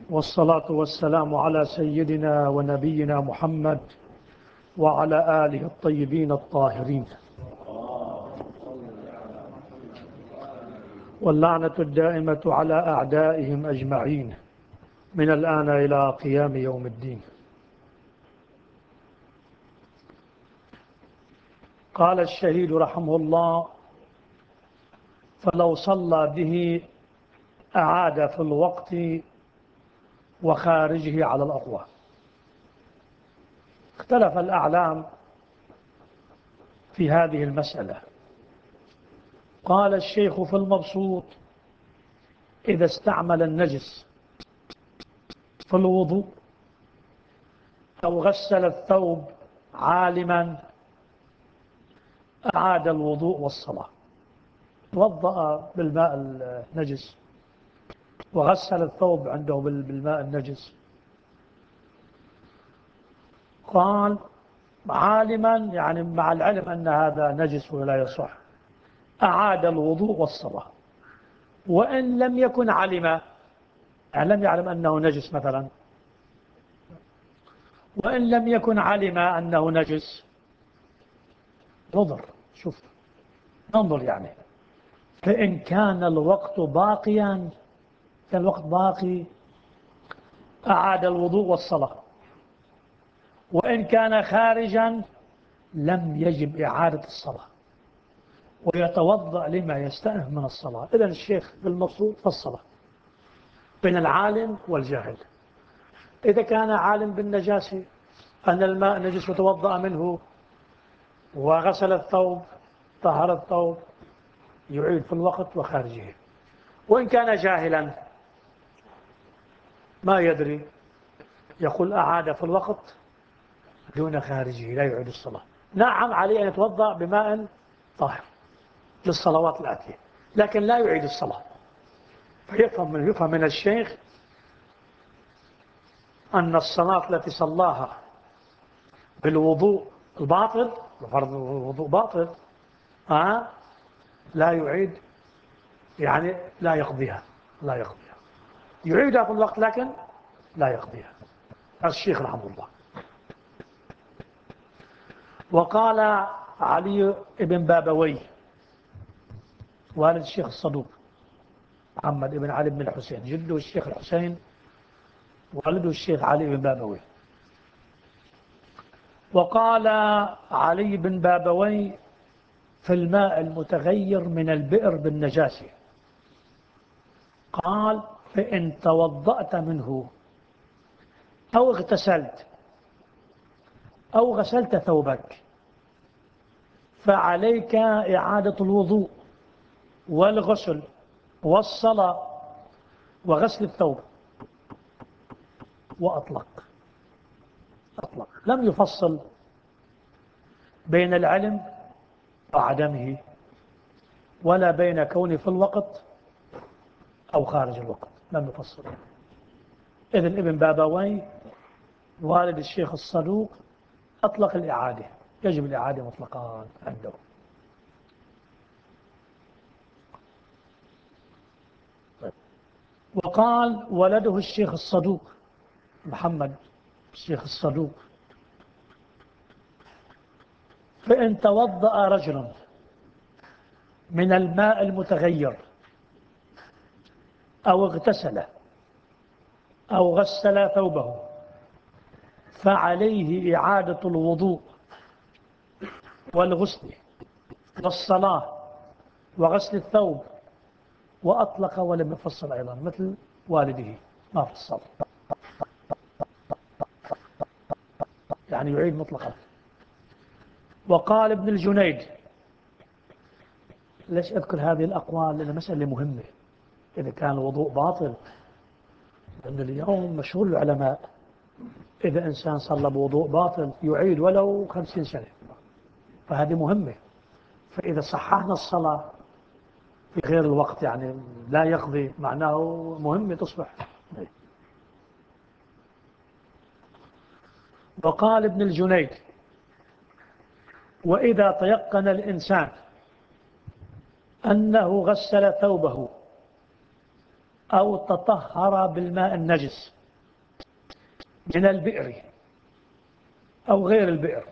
والصلاة والسلام على سيدنا ونبينا محمد وعلى آله الطيبين الطاهرين، واللعنة الدائمة على أعدائهم أجمعين من الآن إلى قيام يوم الدين. قال الشهيد رحمه الله: فلو صلى به أعاد في الوقت وخارجه على الأقوى. اختلف الأعلام في هذه المسألة. قال الشيخ في المبسوط: إذا استعمل النجس في الوضوء أو غسل الثوب عالما أعاد الوضوء والصلاة. توضأ بالماء النجس وغسل الثوب عنده بالماء النجس، قال عالما يعني مع العلم أن هذا نجس ولا يصح، أعاد الوضوء والصلاة. وإن لم يكن علم، يعني لم يعلم أنه نجس مثلا، وإن لم يكن علم أنه نجس نظر، شوف ننظر يعني، فإن كان الوقت باقيا، كان الوقت باقي أعاد الوضوء والصلاة، وإن كان خارجا لم يجب إعادة الصلاة ويتوضأ لما يستأنف من الصلاة. إذن الشيخ بالمقصود فالصلاة بين العالم والجاهل. إذا كان عالم بالنجاسة أن الماء نجس وتوضأ منه وغسل الثوب طهر الثوب يعيد في الوقت وخارجه. وإن كان جاهلا ما يدري يقول أعاد في الوقت دون خارجه لا يعيد الصلاة. نعم عليه أن يتوضأ بماء طاهر للصلوات الآتية لكن لا يعيد الصلاة. فيفهم من الشيخ أن الصلاة التي صلاها بالوضوء الباطل، بفرض الوضوء باطل، لا يعيد، يعني لا يقضيها، يعيدها في الوقت لكن لا يقضيها. الشيخ رحمه الله. وقال علي بن بابوي والد الشيخ الصدوق محمد بن علي بن الحسين، جده الشيخ الحسين والده الشيخ علي بن بابوي. وقال علي بن بابوي في الماء المتغير من البئر بالنجاسة، قال: فإن توضأت منه أو اغتسلت أو غسلت ثوبك فعليك إعادة الوضوء والغسل والصلاة وغسل الثوب. وأطلق لم يفصل بين العلم وعدمه ولا بين كونه في الوقت أو خارج الوقت، لم يفصل. إذن ابن بابوي والد الشيخ الصدوق أطلق الإعادة، يجب الإعادة مطلقا عنده. وقال ولده الشيخ الصدوق محمد الشيخ الصدوق: فإن توضأ رجل من الماء المتغير أو اغتسل أو غسل ثوبه فعليه إعادة الوضوء والغسل والصلاة وغسل الثوب. وأطلق ولم يفصل أيضا مثل والده ما فصل، يعني يعيد مطلقا. وقال ابن الجنيد، ليش أذكر هذه الأقوال؟ لأن مسألة مهمة. إذا كان الوضوء باطل، لأن اليوم مشهور العلماء إذا إنسان صلى بوضوء باطل يعيد ولو 50 سنة، فهذه مهمة. فإذا صححنا الصلاة في غير الوقت يعني لا يقضي، معناه مهمة تصبح. وقال ابن الجنيد: وإذا تيقن الإنسان أنه غسل ثوبه أو تطهر بالماء النجس من البئر أو غير البئر،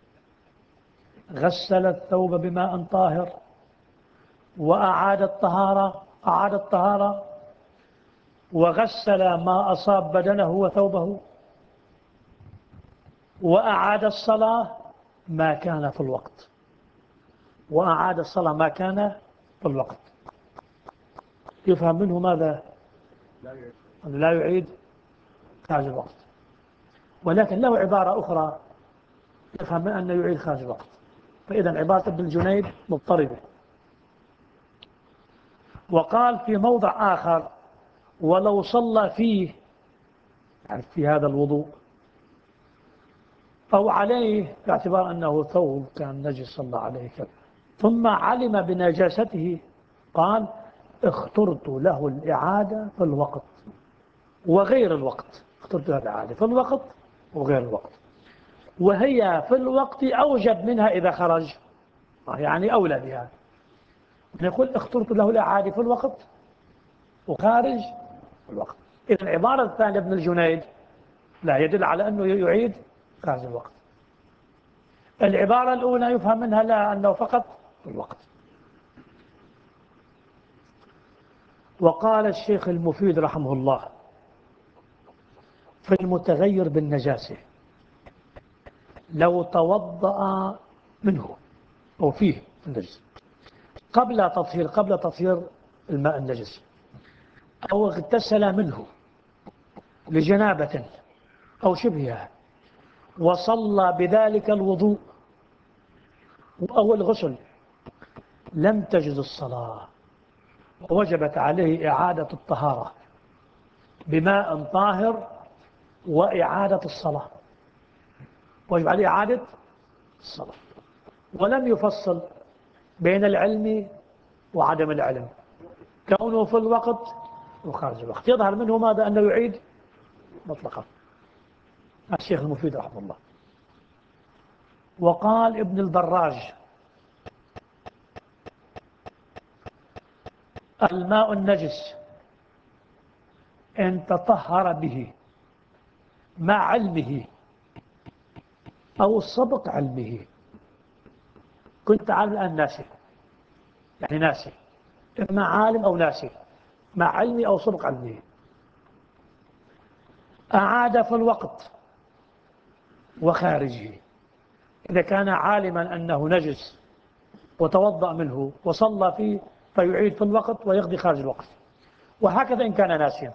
غسل الثوب بماء طاهر وأعاد الطهارة، أعاد الطهارة وغسل ما أصاب بدنه وثوبه، وأعاد الصلاة ما كان في الوقت، وأعاد الصلاة ما كان في الوقت. يفهم منه ماذا؟ لا يعيد خارج الوقت. ولكن له عبارة أخرى يفهم من أنه يعيد خارج الوقت. فإذا عبارة ابن الجنيد مضطربة. وقال في موضع آخر: ولو صلى فيه، يعني في هذا الوضوء، أو عليه باعتبار أنه ثوب كان نجس صلى عليه كذا، ثم علم بنجاسته، قال: اخترت له الإعادة في الوقت وغير الوقت. اخترت له الإعادة في الوقت وغير الوقت، وهي في الوقت أوجب منها إذا خرج، يعني أولى بها. نقول اخترت له الإعادة في الوقت وخارج الوقت. إذن العبارة الثانية ابن الجنيد لا يدل على أنه يعيد خارج الوقت. العبارة الأولى يفهم منها لا، أنه فقط في الوقت. وقال الشيخ المفيد رحمه الله في المتغير بالنجاسة: لو توضأ منه أو فيه النجس قبل تطهير الماء النجس، أو اغتسل منه لجنابة أو شبهها، وصلى بذلك الوضوء أو الغسل، لم تجز الصلاة، ووجبت عليه إعادة الطهارة بماء طاهر وإعادة الصلاة، وجب عليه إعادة الصلاة. ولم يفصل بين العلم وعدم العلم، كونه في الوقت وخارج الوقت. يظهر منه ماذا؟ أنه يعيد مطلقا. الشيخ المفيد رحمه الله. وقال ابن البراج: الماء النجس إن تطهر به مع علمه أو سبق علمه، كنت عالم الآن ناسي، يعني ناسي، إما عالم أو ناسي، مع علمه أو سبق علمه، أعاد في الوقت وخارجه. إذا كان عالما أنه نجس وتوضأ منه وصلى فيه فيعيد في الوقت ويقضي خارج الوقت، وهكذا إن كان ناسيا.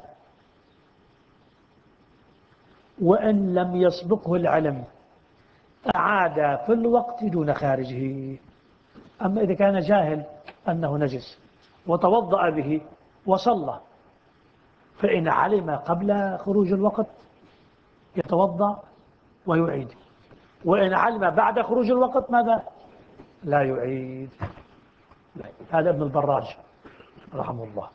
وإن لم يسبقه العلم أعاد في الوقت دون خارجه. أما إذا كان جاهل أنه نجس وتوضأ به وصلى، فإن علم قبل خروج الوقت يتوضأ ويعيد، وإن علم بعد خروج الوقت ماذا؟ لا يعيد. هذا ابن البراج رحمه الله.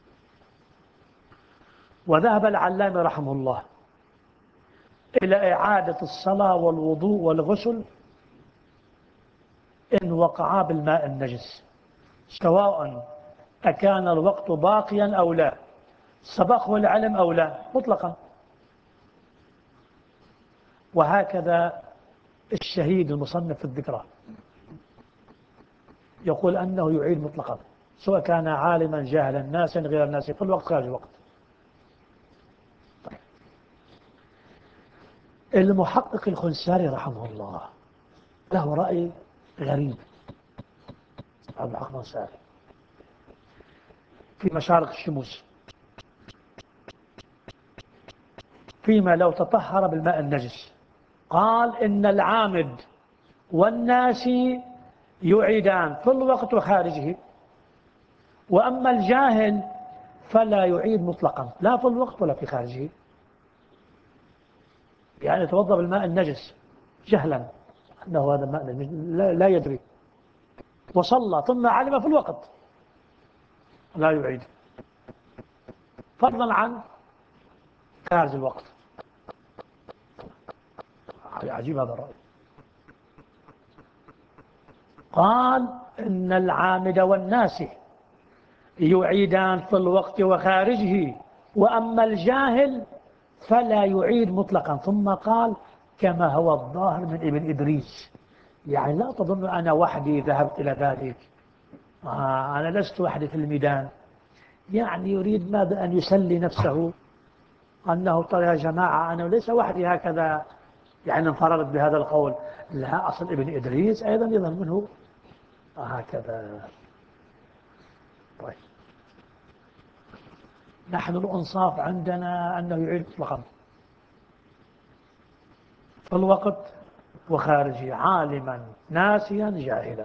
وذهب العلامة رحمه الله إلى إعادة الصلاة والوضوء والغسل إن وقعا بالماء النجس، سواء أكان الوقت باقيا أو لا، سبقه العلم أو لا، مطلقا. وهكذا الشهيد المصنف في الذكرى يقول أنه يعيد مطلقا، سواء كان عالما جاهلا ناسا غير ناس، في الوقت خارج الوقت. المحقق الخنساري رحمه الله له رأي غريب، المحقق الخنساري في مشارق الشموس، فيما لو تطهر بالماء النجس، قال إن العامد والناسي يعيدان في الوقت وخارجه، وأما الجاهل فلا يعيد مطلقا، لا في الوقت ولا في خارجه. يعني يتوضا بالماء النجس جهلا أنه هذا الماء النجس، لا يدري، وصلى ثم علم في الوقت، لا يعيد، فضلا عن خارج الوقت. عجيب هذا الرأي. قال إن العامد والناسي يعيدان في الوقت وخارجه، وأما الجاهل فلا يعيد مطلقا، ثم قال كما هو الظاهر من ابن إدريس. يعني لا تظن أنا وحدي ذهبت إلى ذلك، أنا لست وحدي في الميدان. يعني يريد ماذا؟ أن يسلي نفسه أنه طيب يا جماعة أنا ليس وحدي هكذا، يعني انفردت بهذا القول. لا، أصل ابن إدريس أيضا يظهر منه هكذا. طيب، نحن الأنصاف عندنا أنه يعيد مطلقا في الوقت وخارجه، عالما ناسيا جاهلا.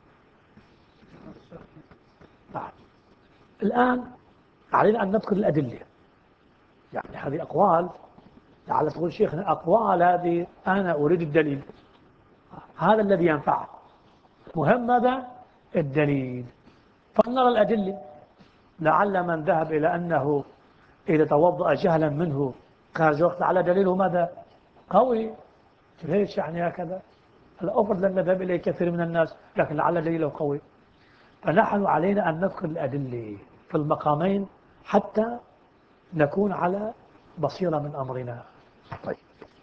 الآن علينا أن نذكر الأدلة. يعني هذه أقوال، لعل تقول شيخنا أقوال هذه أنا أريد الدليل، هذا الذي ينفع. مهم ماذا؟ الدليل. فنرى الأدلة. لعل من ذهب إلى أنه إذا توضأ جهلا منه خارج وقت على دليله ماذا؟ قوي. ليش يعني هكذا؟ الأفضل لن نذهب إليه كثير من الناس، لكن لعل دليله قوي. فنحن علينا أن نذكر الأدلة في المقامين حتى نكون على بصيرة من أمرنا. طيب،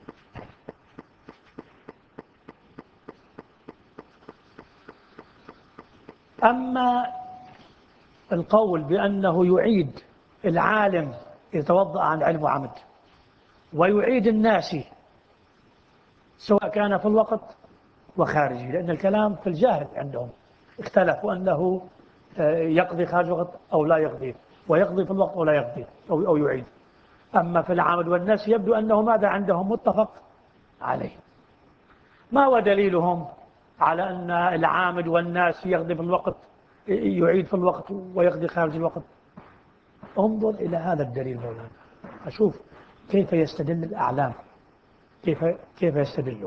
أما القول بأنه يعيد العالم يتوضأ عن علم وعمد، ويعيد الناس سواء كان في الوقت وخارجه، لأن الكلام في الجاهل عندهم اختلفوا أنه يقضي خارج الوقت أو لا يقضي، ويقضي في الوقت أو لا يقضي أو يعيد. أما في العامد والناس يبدو أنه ماذا عندهم متفق عليه. ما هو دليلهم على أن العامد والناس يقضي في الوقت، يعيد في الوقت ويقضي خارج الوقت؟ انظر إلى هذا الدليل مولانا، أشوف كيف يستدل الأعلام، كيف يستدلوا.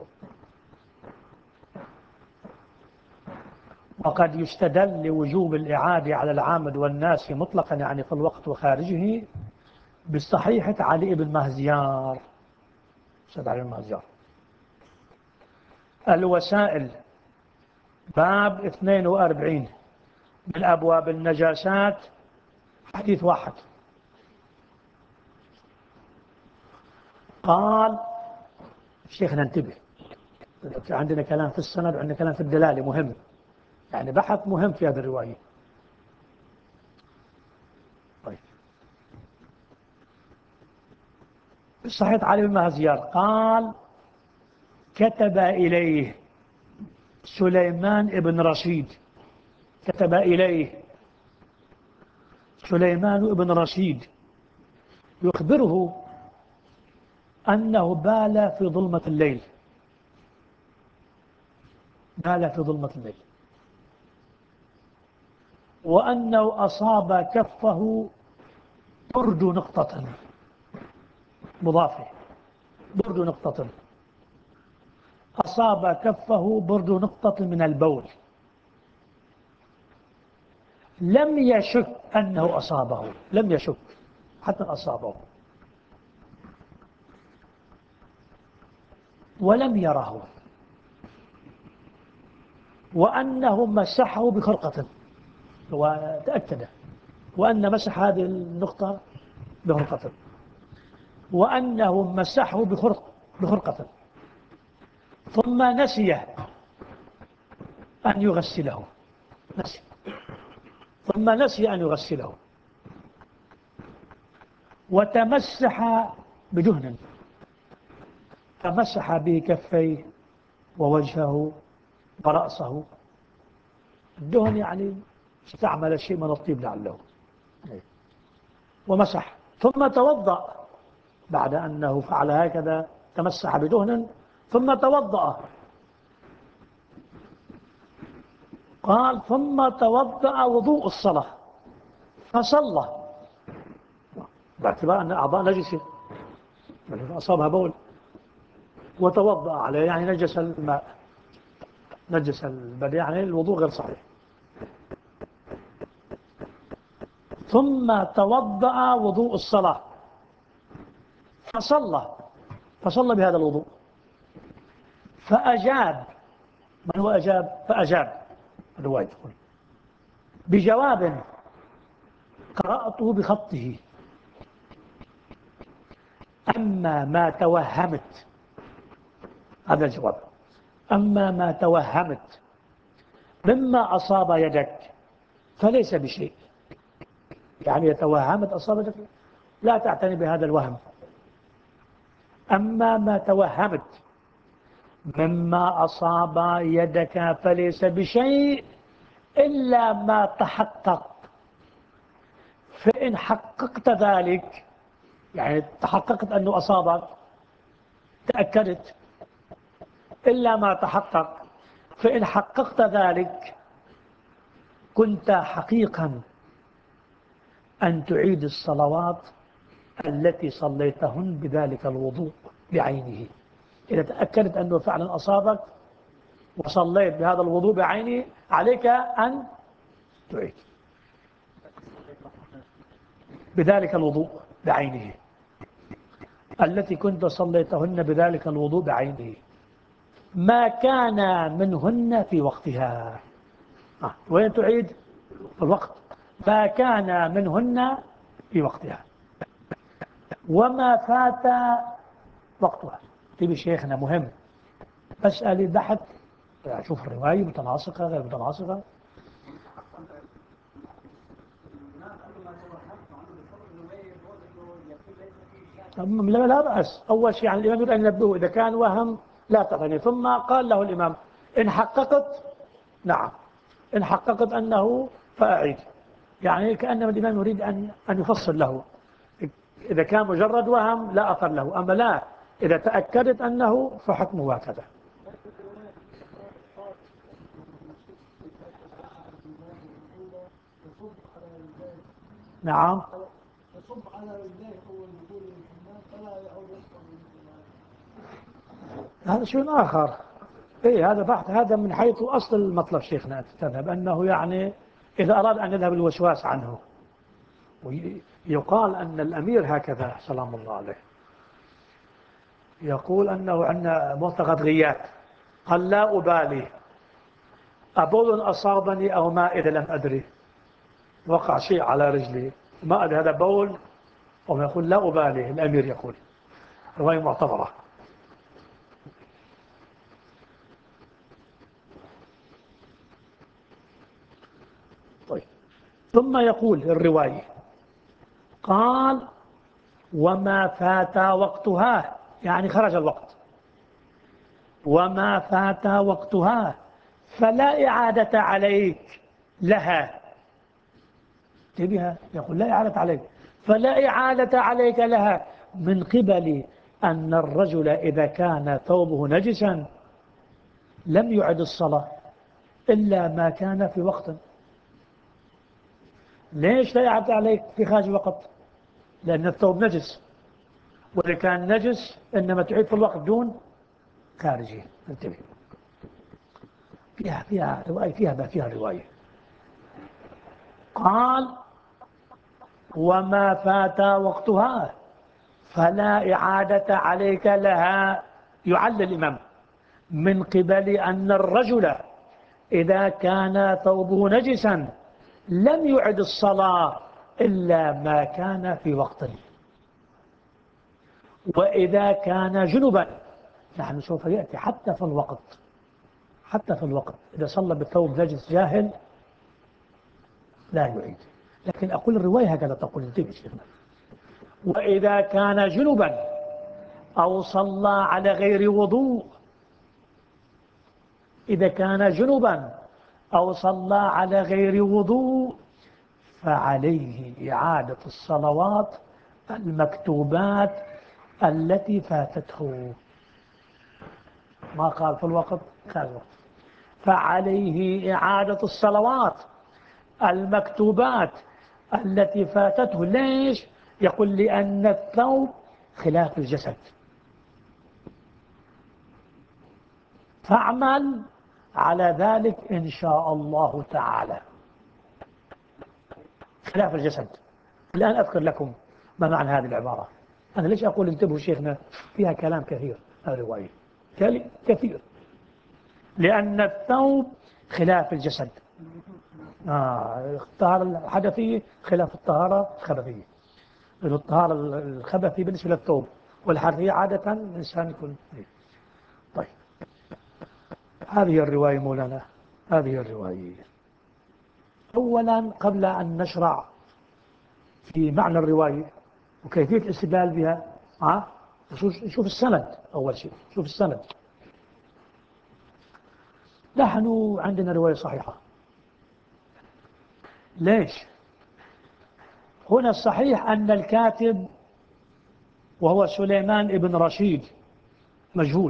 وقد يستدل لوجوب الإعادة على العامد والناس مطلقا، يعني في الوقت وخارجه، بالصحيحة علي بن مهزيار. أستاذ علي بن مهزيار، الوسائل، باب 42 من أبواب النجاسات، حديث 1. قال شيخنا انتبه، عندنا كلام في السند وعندنا كلام في الدلالة مهم، يعني بحث مهم في هذه الرواية. طيب، صحيح علي بن مهزيار قال كتب إليه سليمان بن رشيد، كتب إليه سليمان بن رشيد يخبره أنه بال في ظلمة الليل، بال في ظلمة الليل، وأنه أصاب كفه برد نقطة، مضافة، برد نقطة، أصاب كفه برد نقطة من البول، لم يشك أنه أصابه، لم يشك حتى أصابه، ولم يره، وأنه مسحه بخرقة، وتأكد، وأن مسح هذه النقطة بخرقة، وأنه مسحه بخرقة، ثم نسي أن يغسله، نسي، ثم نسي أن يغسله، وتمسح بدهن، فمسح به كفيه ووجهه ورأسه. الدهن يعني استعمل شيء من الطيب لعله، ومسح، ثم توضأ بعد أنه فعل هكذا، تمسح بدهن ثم توضأ. قال ثم توضأ وضوء الصلاة فصلى، باعتبار أن أعضاء نجسة أصابها بول، وتوضأ عليه، يعني نجس الماء، نجس البدن، يعني الوضوء غير صحيح. ثم توضأ وضوء الصلاة فصلى بهذا الوضوء، فأجاب. من هو أجاب؟ فأجاب الرواية تقول بجواب قرأته بخطه، أما ما توهمت، هذا الجواب، أما ما توهمت مما أصاب يدك فليس بشيء. يعني توهمت أصاب يدك، لا تعتني بهذا الوهم. أما ما توهمت مما أصاب يدك فليس بشيء إلا ما تحقق. فإن حققت ذلك، يعني تحققت أنه أصابك، تأكدت، إلا ما تحقق، فإن حققت ذلك كنت حقيقا أن تعيد الصلوات التي صليتهن بذلك الوضوء بعينه. إذا تأكدت أنه فعلا أصابك وصليت بهذا الوضوء بعينه، عليك أن تعيد بذلك الوضوء بعينه التي كنت صليتهن بذلك الوضوء بعينه، ما كان منهن في وقتها. وين تعيد؟ في الوقت. ما كان منهن في وقتها وما فات وقتها. تبي شيخنا مهم، أسأل بحث، أشوف الرواية متناسقة غير متناسقة. لا بأس. أول شيء عن الإمام يريد أن ينبهه إذا كان وهم لا تغني. ثم قال له الإمام إن حققت، نعم، إن حققت أنه فأعيد. يعني كأنما الإمام يريد أن يفصل له. إذا كان مجرد وهم لا أثر له، أما لا، إذا تأكدت أنه فحكمه هكذا. نعم. يصب على رجليه أول دخول الحمام فلا يعود يسقط. هذا شيء آخر. إيه، هذا بحث، هذا من حيث أصل المطلب شيخنا تذهب، أنه يعني إذا أراد أن يذهب الوسواس عنه. ويقال أن الأمير هكذا سلام الله عليه يقول أنه عندنا معتقد غيات، قال لا أبالي أبول أصابني أو ما إذا لم أدري، وقع شيء على رجلي ما أدري هذا بول أو ما، يقول لا أبالي. الأمير يقول، رواية معتبرة. طيب، ثم يقول الرواية قال وما فات وقتها، يعني خرج الوقت، وما فات وقتها فلا إعادة عليك لها. انتبه، يقول لا إعادة عليك، فلا إعادة عليك لها من قبل أن الرجل إذا كان ثوبه نجسا لم يعد الصلاة إلا ما كان في وقت. ليش لا إعادة عليك في خارج الوقت؟ لأن الثوب نجس، وإذا كان نجس إنما تعيد في الوقت دون خارجه. انتبه، فيها رواية، فيها رواية. قال وما فات وقتها فلا إعادة عليك لها. يعلل الإمام من قبل أن الرجل إذا كان ثوبه نجسا لم يعد الصلاة إلا ما كان في وقته، وإذا كان جنبا، نحن سوف يأتي حتى في الوقت، حتى في الوقت إذا صلى بالثوب نجس جاهل لا يعيد. لكن أقول الرواية هكذا تقول، انتبه شيخنا، وإذا كان جنبا أو صلى على غير وضوء، إذا كان جنبا أو صلى على غير وضوء فعليه إعادة الصلوات المكتوبات التي فاتته. ما قال في الوقت، قال الوقت. فعليه إعادة الصلوات المكتوبات التي فاتته. ليش؟ يقول لأن الثوب خلاف الجسد، فاعمل على ذلك إن شاء الله تعالى. خلاف الجسد. الآن أذكر لكم ما معنى هذه العبارة. أنا ليش أقول انتبهوا شيخنا، فيها كلام كثير الرواية، كثير. لأن الثوب خلاف الجسد. الطهارة الحدثية خلاف الطهارة الخبثية. الطهارة الخبثية بالنسبة للثوب، والحرفية عادة الإنسان يكون. طيب، هذه الرواية مولانا، هذه الرواية أولا قبل أن نشرع في معنى الرواية وكيفية الاستدلال بها، شوف السند. أول شيء شوف السند. نحن عندنا رواية صحيحة. ليش؟ هنا الصحيح أن الكاتب وهو سليمان ابن رشيد مجهول،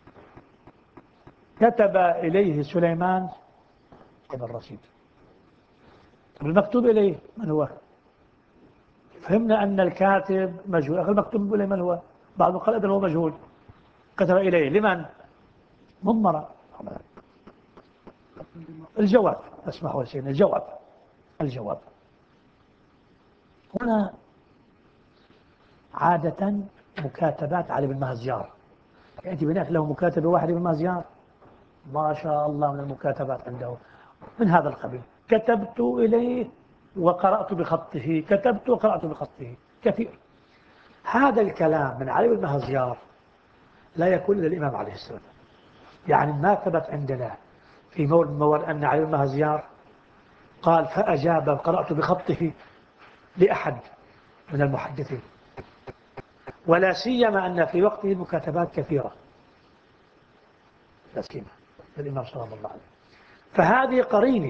كتب إليه سليمان ابن رشيد. المكتوب إليه من هو؟ فهمنا أن الكاتب مجهول، المكتوب إليه من هو؟ بعض قال هو مجهول، كتب إليه لمن؟ مضمرة. الجواب، اسمحوا لي، الجواب هنا عادة مكاتبات علي بن مهزيار، يأتي بنات له مكاتبة واحدة بن مهزيار، ما شاء الله من المكاتبات عنده من هذا القبيل. كتبت إليه وقرأت بخطه، كتبت وقرأت بخطه، كثير. هذا الكلام من علي بن مهزيار لا يكون للإمام عليه السلام. يعني ما ثبت عندنا في مورد أن علي بن مهزيار قال فأجاب قرأت بخطه لأحد من المحدثين، ولا سيما أن في وقته المكاتبات كثيرة، لا سيما الإمام صلى الله عليه وسلم. فهذه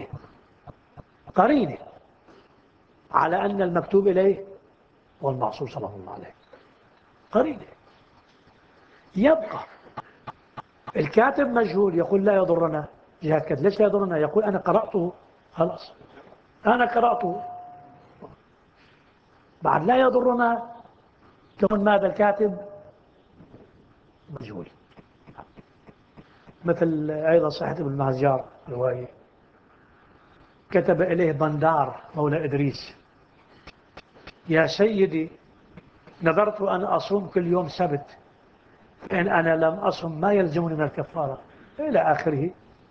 قرينة على أن المكتوب إليه هو المعصوم صلى الله عليه، قرينة. يبقى الكاتب مجهول، يقول لا يضرنا جهة كذا. ليش لا يضرنا؟ يقول أنا قرأته، خلاص أنا قرأته. بعد لا يضرنا كون ماذا الكاتب مجهول. مثل أيضا صحيح ابن مهزيار رواية كتب إليه بندار مولى إدريس: يا سيدي نذرت أن أصوم كل يوم سبت، إن أنا لم أصم ما يلزمني من الكفارة إلى آخره.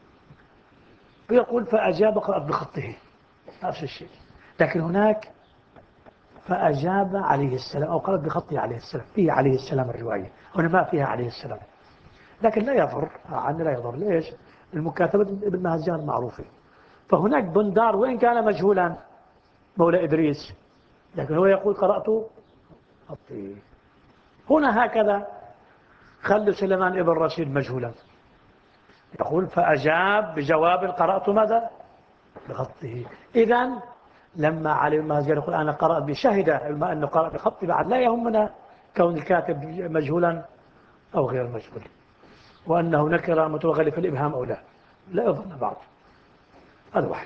ويقول فأجاب قرأت بخطه، نفس الشيء. لكن هناك فأجاب عليه السلام أو قرأت بخطه عليه السلام، فيه عليه السلام الرواية، هنا ما فيها عليه السلام. لكن لا يضر، لا يضر. ليش؟ المكاتبة ابن مهزيان معروفة. فهناك بندار وإن كان مجهولا مولى إدريس، لكن هو يقول قرأت خطه. هنا هكذا خلوا سليمان ابن رشيد مجهولا، يقول فأجاب بجواب قرأت ماذا؟ بخطه. إذن لما علي بن مهزيان يقول أنا قرأت بشهد بما أنه قرأ بخطه، بعد لا يهمنا كون الكاتب مجهولا أو غير مجهول، وأنه نكرة متوغلة في الإبهام أو لا، لا يظن بعض. هذا واحد.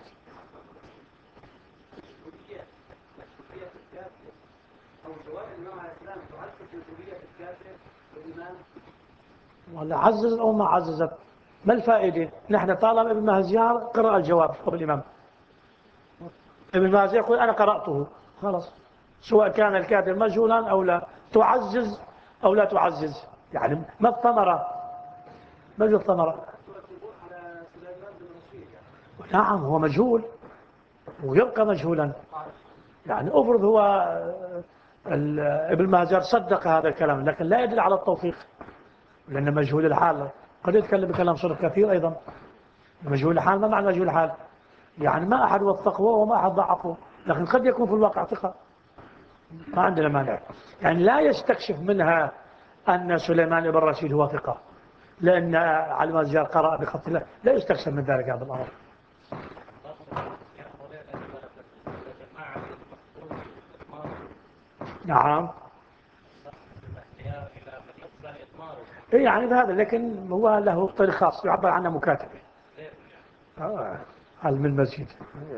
ولا عزز أو ما عززت، ما الفائدة؟ نحن طالما ابن مهزيار قرأ الجواب قبل الإمام، ابن مهزيار يقول أنا قرأته، خلاص، سواء كان الكاتب مجهولا أو لا، تعزز أو لا تعزز، يعني ما الثمرة؟ ما الثمرة؟ نعم هو مجهول ويبقى مجهولا. يعني أفرض هو ابن مهزيار صدق هذا الكلام، لكن لا يدل على التوثيق، لأن مجهول الحال قد يتكلم بكلام صرف كثير أيضا. مجهول الحال ما معنى مجهول الحال؟ يعني ما أحد وثقه وما أحد ضعفه، لكن قد يكون في الواقع ثقة، ما عندنا مانع. يعني لا يستكشف منها أن سليمان بن رشيد هو ثقة لأن علي بن مهزيار قرأ بخط الله، لا يستكشف من ذلك هذا الأمر. نعم يعني بهذا، لكن هو له طريق خاص يعبر عنه مكاتبة. علم المسجد.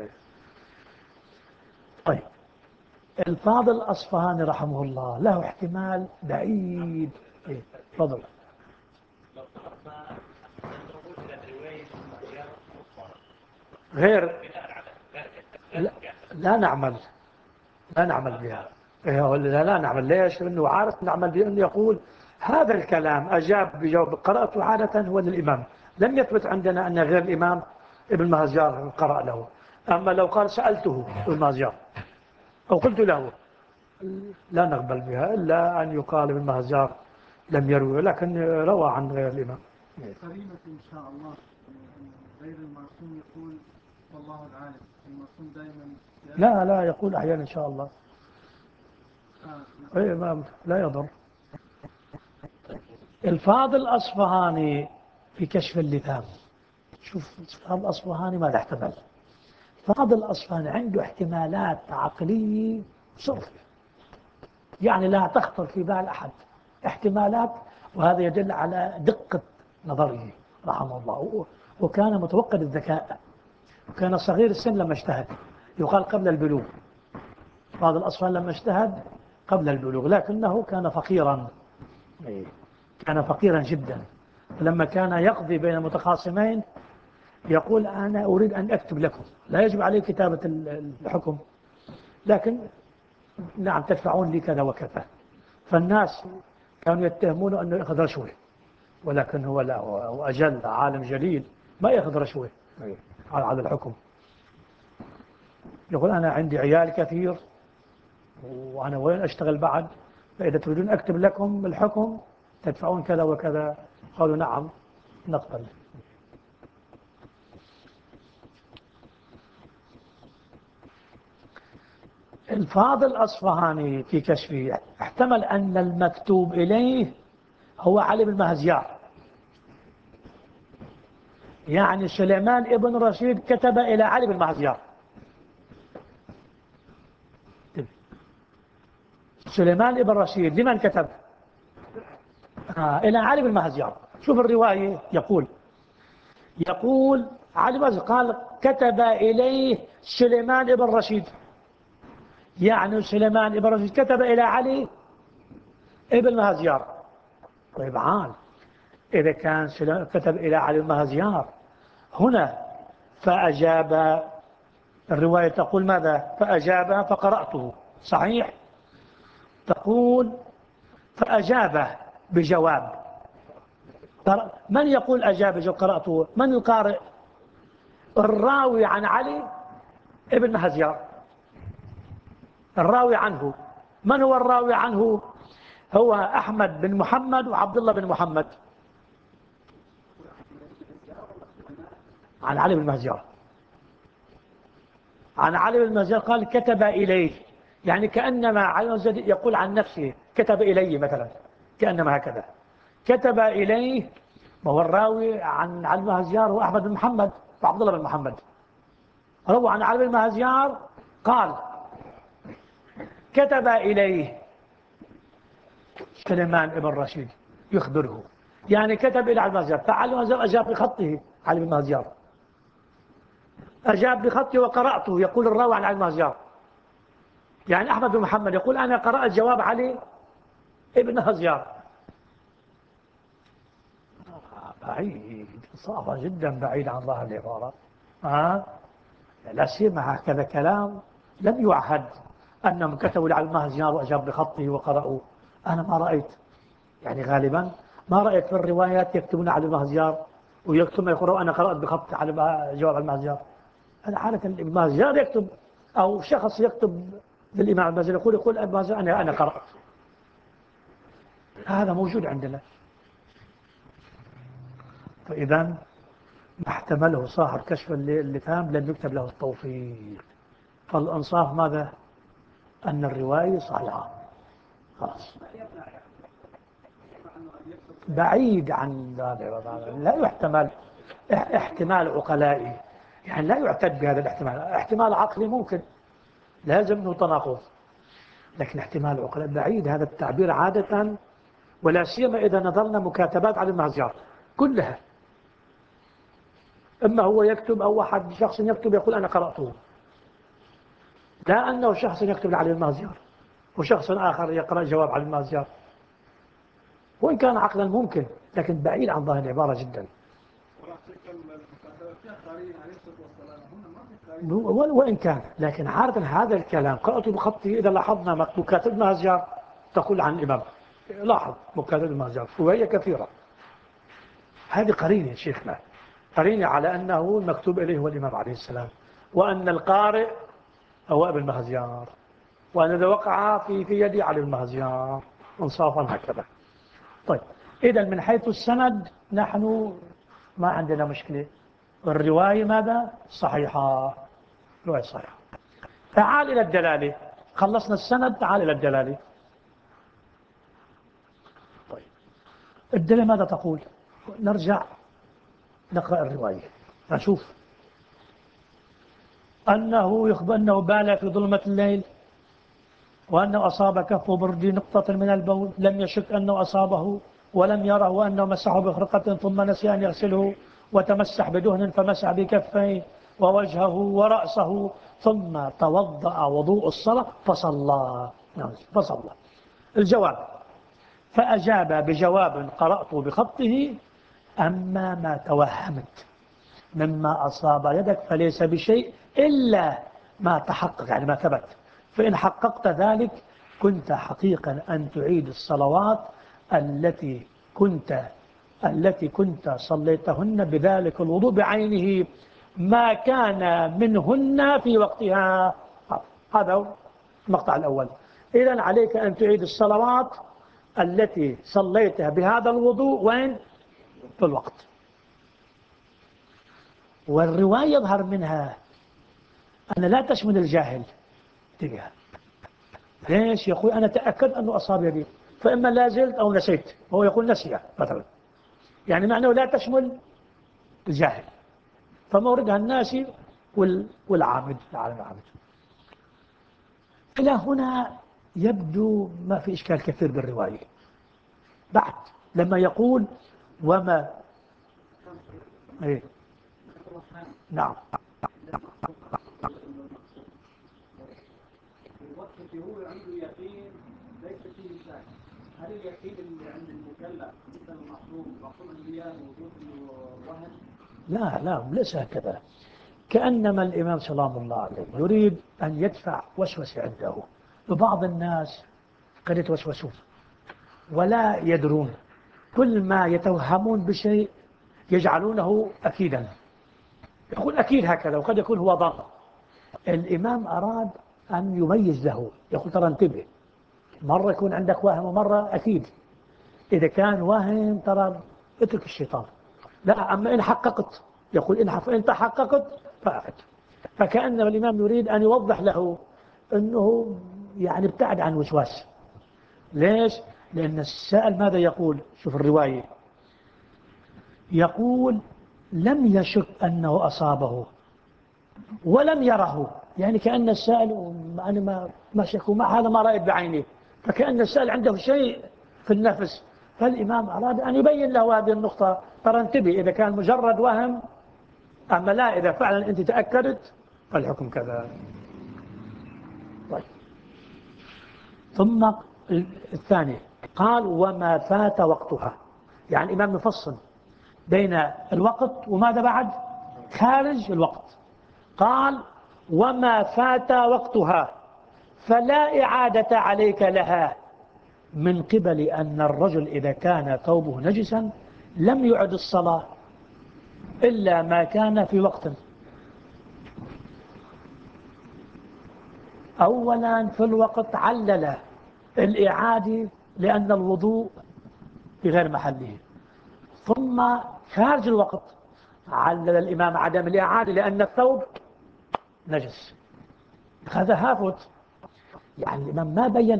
طيب، الفاضل الأصفهاني رحمه الله له احتمال بعيد. تفضل. غير لا, لا نعمل لا نعمل بها. لا نعمل. ليش؟ لأنه عارف نعمل بأنه يقول هذا الكلام أجاب بجواب قرأته عادة هو للإمام، لم يثبت عندنا أن غير الإمام ابن مهزيار قرأ له. أما لو قال سألته ابن مهزيار أو قلت له لا نقبل بها إلا أن يقال ابن مهزار لم يروي، لكن روى عن غير الإمام. قرينة إن شاء الله أن غير المعصوم يقول والله العالم، المعصوم دائما لا يقول أحيانا إن شاء الله. لا يضر. الفاضل الأصفهاني في كشف اللثام، شوف الفاضل الأصفهاني ماذا احتمل. الفاضل الأصفهاني عنده احتمالات عقلية صرف، يعني لا تخطر في بال أحد، احتمالات، وهذا يدل على دقة نظره رحمه الله. وكان متوقد الذكاء، وكان صغير السن لما اجتهد، يقال قبل البلوغ. بعض الأصفهاني لما اجتهد قبل البلوغ، لكنه كان فقيرا، كان فقيرا جدا. لما كان يقضي بين المتخاصمين يقول أنا أريد أن أكتب لكم، لا يجب عليه كتابة الحكم، لكن نعم تدفعون لي كذا وكذا. فالناس كانوا يتهمونه أنه يأخذ رشوة، ولكن هو لا، هو أجل عالم جليل ما يأخذ رشوة على الحكم. يقول أنا عندي عيال كثير وأنا وين أشتغل بعد، فإذا تريدون أكتب لكم الحكم تدفعون كذا وكذا. قالوا نعم نقبل. الفاضل الأصفهاني في كشفه احتمل أن المكتوب إليه هو علي بن مهزيار، يعني سليمان ابن رشيد كتب إلى علي بن مهزيار. سليمان ابن رشيد لمن كتب؟ إلى علي بن مهزيار. شوف الرواية، يقول علي بن قال كتب إليه سليمان ابن رشيد، يعني سليمان ابن رشيد كتب إلى علي ابن مهزيار. طيب عال، إذا كان كتب إلى علي بن مهزيار هنا فأجاب، الرواية تقول ماذا؟ فأجاب فقرأته، صحيح؟ تقول فأجاب بجواب. من يقول أجاب بجواب قرأته؟ من القارئ؟ الراوي عن علي ابن مهزيار، الراوي عنه. من هو الراوي عنه؟ هو أحمد بن محمد وعبد الله بن محمد عن علي بن مهزيار. عن علي بن مهزيار قال كتب إليه، يعني كأنما علي بن مهزيار يقول عن نفسه كتب إلي مثلا، كأنما هكذا كتب إليه. وهو الراوي عن علي بن مهزيار هو أحمد بن محمد وعبد الله بن محمد. روى عن علي بن مهزيار قال كتب إليه سليمان بن رشيد يخبره، يعني كتب إلى علي بن مهزيار، فعلي بن مهزيار أجاب بخطه. علي بن مهزيار أجاب بخطه وقرأته، يقول الراوي عن علي بن مهزيار، يعني أحمد بن محمد يقول أنا قرأت جواب علي ابن مهزيار. بعيد، صعبة جدا، بعيد عن ظاهر العبارة. لا سيما هكذا كلام لم يعهد أنهم كتبوا على المهزيار وأجاب بخطه وقرأوا. أنا ما رأيت، يعني غالبا ما رأيت في الروايات يكتبون على المهزيار ويكتبون يقولوا أنا قرأت بخط على جواب على المهزيار. هذا حالة المهزيار يكتب، أو شخص يكتب للإمام المهزيار يقول المهزيار أنا قرأت. هذا موجود عندنا. فإذا ما احتمله صاحب كشف اللثام لم يكتب له التوفيق. فالأنصاف ماذا؟ أن الرواية صحيحة خلاص، بعيد عن ذلك، لا يحتمل احتمال عقلائي، يعني لا يعتد بهذا الاحتمال. احتمال عقلي ممكن لازم انه تناقض، لكن احتمال عقلائي بعيد هذا التعبير عادة، ولا سيما إذا نظرنا مكاتبات على المهزيار كلها، إما هو يكتب أو واحد شخص يكتب يقول أنا قرأته، لا أنه شخص يكتب على المهزيار وشخص آخر يقرأ جواب على المهزيار. وإن كان عقلا ممكن، لكن بعيد عن ظاهر العبارة جدا. وإن كان، لكن عادة هذا الكلام قرأت بخطي إذا لاحظنا مكاتب المهزيار تقول عن الإمام، لاحظ مكاتب المهزيار وهي كثيرة. هذه قرينة شيخنا، قرينة على أنه المكتوب إليه هو الإمام عليه السلام، وأن القارئ هو ابن مهزيار، وأنا إذا وقع في يدي على المهزيان انصافا هكذا. طيب، إذا من حيث السند نحن ما عندنا مشكلة، الرواية ماذا؟ صحيحة، رواية صحيحة. تعال إلى الدلالة، خلصنا السند، تعال إلى الدلالة. طيب، الدلالة ماذا تقول؟ نرجع نقرأ الرواية نشوف. أنه يخبر أنه بال في ظلمة الليل، وأنه أصاب كفه برد نقطة من البول، لم يشك أنه أصابه ولم يره، وأنه مسحه بخرقة ثم نسي أن يغسله، وتمسح بدهن فمسح بكفيه ووجهه ورأسه، ثم توضأ وضوء الصلاة فصلى. الجواب: فأجاب بجواب قرأته بخطه: أما ما توهمت مما أصاب يدك فليس بشيء إلا ما تحقق، يعني ما ثبت، فإن حققت ذلك كنت حقيقا أن تعيد الصلوات التي كنت صليتهن بذلك الوضوء بعينه ما كان منهن في وقتها. هذا هو المقطع الأول. إذن عليك أن تعيد الصلوات التي صليتها بهذا الوضوء وين؟ في الوقت. والرواية يظهر منها أن لا تشمل الجاهل. تبيها ليش؟ يقول أنا تأكد أنه أصاب يدي، فإما لا زلت أو نسيت، هو يقول نسي مثلا، يعني معناه لا تشمل الجاهل، فموردها الناسي والعامد، العالم العامد. إلى هنا يبدو ما في إشكال كثير بالرواية. بعد لما يقول وما إيه؟ نعم، الوقت اللي هو عنده يقين ليس فيه شك، هل اليقين اللي عند المكلف مثل المعصوم الانبياء موجود له وهم؟ لا ليس هكذا. كأنما الإمام سلام الله عليه يريد أن يدفع وسوسة عنده، وبعض الناس قد يتوسوسون ولا يدرون، كل ما يتوهمون بشيء يجعلونه أكيدا، يقول أكيد هكذا، وقد يكون هو ظن. الإمام أراد أن يميز له، يقول ترى انتبه، مرة يكون عندك وهم ومرة أكيد. إذا كان وهم ترى اترك الشيطان، لا، أما إن حققت، يقول إن تحققت فأعد. فكأن الإمام يريد أن يوضح له أنه يعني ابتعد عن الوسواس. ليش؟ لأن السائل ماذا يقول؟ شوف الرواية، يقول لم يشك أنه أصابه ولم يره، يعني كأن السائل أنا ما شكوا مع هذا، ما رأيت بعيني، فكأن السائل عنده شيء في النفس. فالإمام أراد أن يبين له هذه النقطة، ترى انتبه، إذا كان مجرد وهم، أما لا، إذا فعلا أنت تأكدت فالحكم كذا. طيب، ثم الثاني قال وما فات وقتها، يعني الإمام يفصل بين الوقت وماذا بعد خارج الوقت. قال وما فات وقتها فلا إعادة عليك لها، من قبل أن الرجل إذا كان ثوبه نجسا لم يعد الصلاة إلا ما كان في وقت. أولا في الوقت علل الإعادة لأن الوضوء في غير محله، ثم خارج الوقت علل الإمام عدم الإعادة لأن الثوب نجس. هذا هافت، يعني الإمام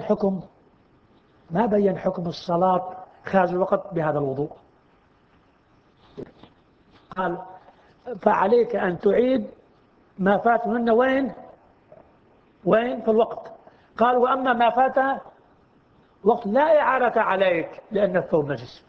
ما بين حكم الصلاة خارج الوقت بهذا الوضوء. قال فعليك أن تعيد ما فات منه وين في الوقت. قال وأما ما فات وقت لا إعادة عليك لأن الثوب نجس.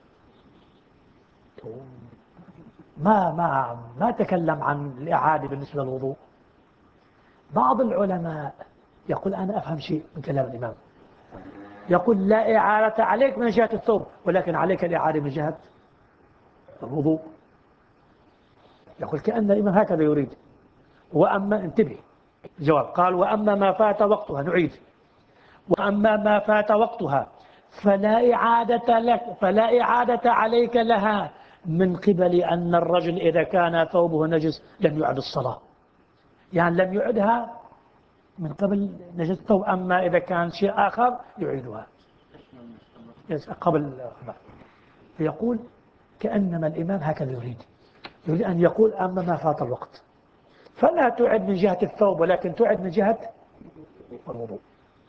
ما تكلم عن الإعادة بالنسبة للوضوء. بعض العلماء يقول أنا أفهم شيء من كلام الإمام، يقول لا إعادة عليك من جهة الثوب، ولكن عليك الإعادة من جهة الوضوء. يقول كأن الإمام هكذا يريد. وأما انتبه جواب، قال وأما ما فات وقتها، نعيد، وأما ما فات وقتها فلا إعادة عليك لها، من قبل أن الرجل إذا كان ثوبه نجس لم يعد الصلاة، يعني لم يعدها من قبل نجاسة الثوب. أما إذا كان شيء آخر يعيدها قبل. يقول كأنما الإمام هكذا يريد أن يقول أما ما فات الوقت فلا تعد من جهة الثوب ولكن تعد من جهة الوضوء.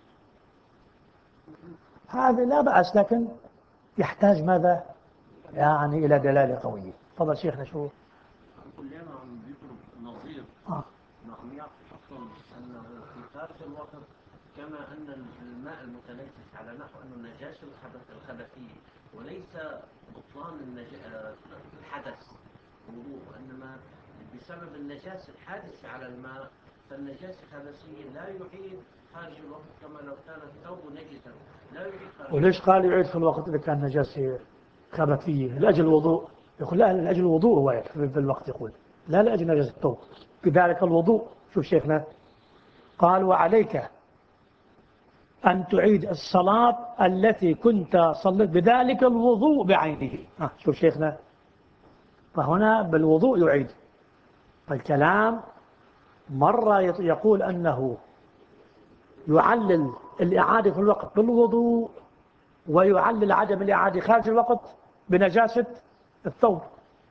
هذا لا بأس، لكن يحتاج ماذا؟ يعني إلى دلالة قوية. تفضل شيخنا. شو كلنا عم بيضرب نظير نعم يحصل أنه في خارج الوقت كما أن الماء المتنجس على نحو أنه نجاسة الخبثية وليس بطلان الحدث وضوء، وإنما بسبب النجاسة الحادثة على الماء فالنجاسة الخبثية لا يعيد خارج الوقت كما لو كان الثوب نجسا لا يعيد خارج. وليش قال يعيد في الوقت إذا كان نجاسة خبثية؟ لأجل الوضوء. يقول لا، لأجل الوضوء هو في الوقت، يقول لا لأجل نجاسة الثوب، بذلك الوضوء. شوف شيخنا قال وعليك أن تعيد الصلاة التي كنت صليت بذلك الوضوء بعينه. شوف شيخنا، فهنا بالوضوء يعيد. فالكلام مرة يقول أنه يعلل الإعادة في الوقت بالوضوء، ويعلل عدم الإعادة خارج الوقت بنجاسة الثوب.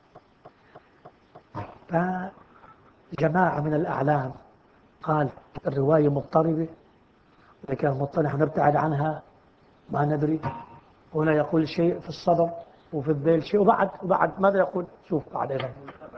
فجماعة من الأعلام قال الرواية مضطربة، إذا كانت مضطربة نبتعد عنها، ما ندري. هنا يقول شيء في الصدر وفي الذيل شيء، وبعد ماذا يقول؟ شوف بعد أيضا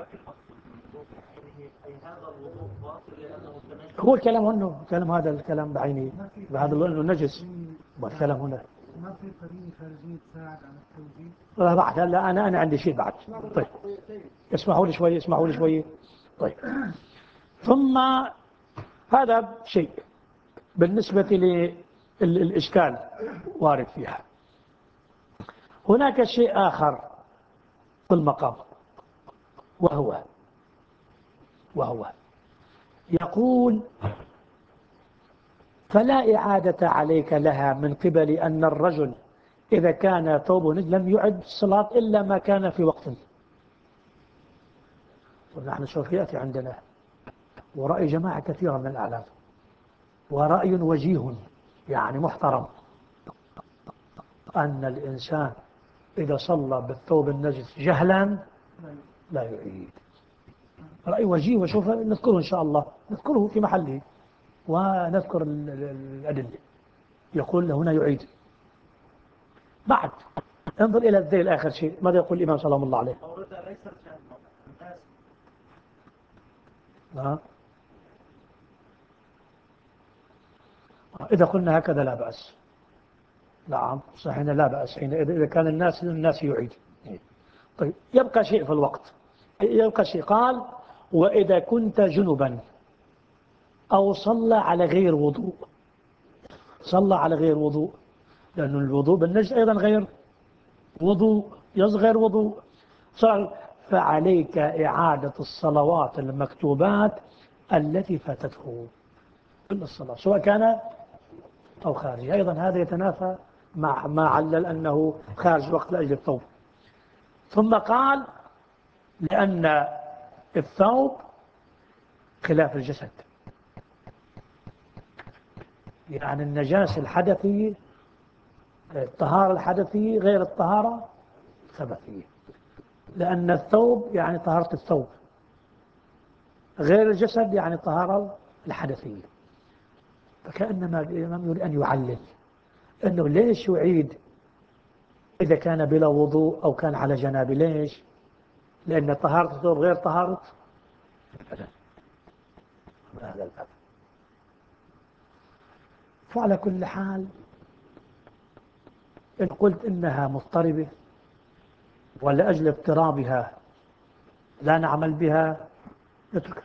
هو الكلام هنا، كلام هذا الكلام بعينه، بهذا انه نجس، والكلام هنا ما في قرينة خارجية تساعد على التوجيه؟ لا بعد. لا أنا عندي شيء بعد. طيب اسمحوا لي شوي. طيب ثم هذا شيء بالنسبة للإشكال وارد فيها. هناك شيء آخر في المقام، وهو يقول فلا إعادة عليك لها من قبل أن الرجل إذا كان ثوبه لم يعد الصلاة إلا ما كان في وقت. ونحن سوف يأتي عندنا ورأي جماعة كثيرة من الأعلام، ورأي وجيه يعني محترم، أن الإنسان إذا صلى بالثوب النجس جهلا لا يعيد. رأي وجيه، وسوف نذكره إن شاء الله، نذكره في محله ونذكر الأدلة. يقول هنا يعيد. بعد انظر إلى الذيل آخر شيء، ماذا يقول الإمام سلام الله عليه؟ إذا قلنا هكذا لا بأس. نعم صحيح لا بأس حينئذ إذا كان الناس يعيد. طيب يبقى شيء في الوقت، يبقى شيء. قال وإذا كنت جنبا أو صلى على غير وضوء. صلى على غير وضوء، لأن الوضوء بالنجس أيضا غير وضوء، يصغر وضوء. فعليك إعادة الصلوات المكتوبات التي فاتته كل الصلاة سواء كان أو خارج. أيضا هذا يتنافى مع ما علل أنه خارج وقت لأجل الثوب. ثم قال لأن الثوب خلاف الجسد، يعني النجاسة الحدثية، الطهارة الحدثية غير الطهارة الخبثية، لأن الثوب يعني طهارة الثوب، غير الجسد يعني الطهارة الحدثية. فكأنما الإمام يريد أن يعلل أنه ليش يعيد إذا كان بلا وضوء أو كان على جنابه. ليش؟ لأن طهارة الثوب غير طهارة البدن. هذا الباب. فعلى كل حال إن قلت إنها مضطربة ولأجل اضطرابها لا نعمل بها نتركها.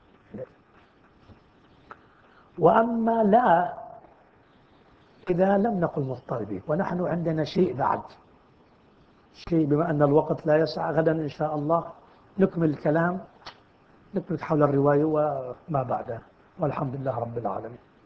وأما لا إذا لم نقل مضطربة، ونحن عندنا شيء بعد، شيء بما أن الوقت لا يسع، غدا إن شاء الله نكمل الكلام، نكمل حول الرواية وما بعدها، والحمد لله رب العالمين.